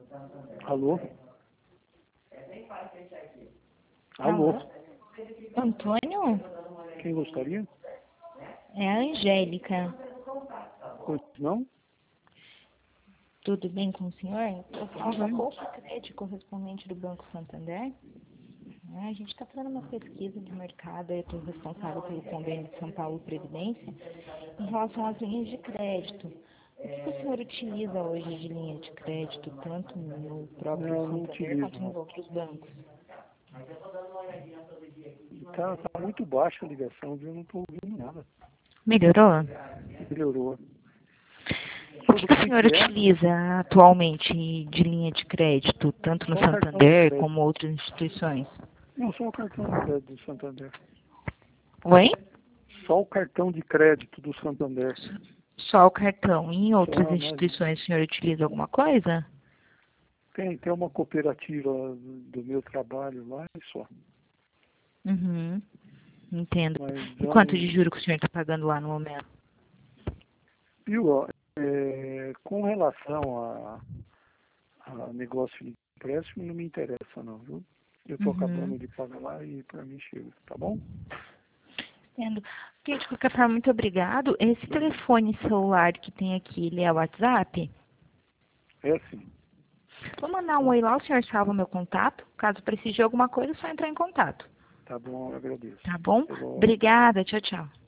Alô? Alô? Antônio? Quem gostaria? É a Angélica. Pois não? Tudo bem com o senhor? Eu falo da Bem. Bolsa Crédito, correspondente do Banco Santander. A gente está fazendo uma pesquisa de mercado, eu estou responsável pelo convênio de São Paulo Previdência, em relação às linhas de crédito. O que o senhor utiliza hoje de linha de crédito, tanto no próprio Não Santander utilizo, quanto nos não. outros bancos? Tá muito baixa a ligação, viu? Eu não estou ouvindo nada. Melhorou? Melhorou. O que Sobre o senhor que é? utiliza atualmente de linha de crédito, tanto no Só o cartão de Santander crédito. como outras instituições? Não, só o cartão de crédito do Santander. Oi? Só o cartão de crédito do Santander. Só o cartão. E em outras Só, mas instituições o senhor utiliza alguma coisa? tem uma cooperativa do meu trabalho lá e só. Uhum, entendo. Mas E já quanto de não. juro que o senhor está pagando lá no momento? Viu, ó, com relação a negócio de empréstimo, não me interessa não, viu? Eu estou Uhum, acabando de pagar lá e para mim chega, tá bom? entendo. Ok, de qualquer forma, muito obrigado. Esse telefone celular que tem aqui, ele é o WhatsApp? É assim, Vou mandar um oi lá, o senhor salva o meu contato. Caso precise de alguma coisa, é só entrar em contato. tá bom, eu agradeço. Tá bom? Até logo. Obrigada, tchau, tchau.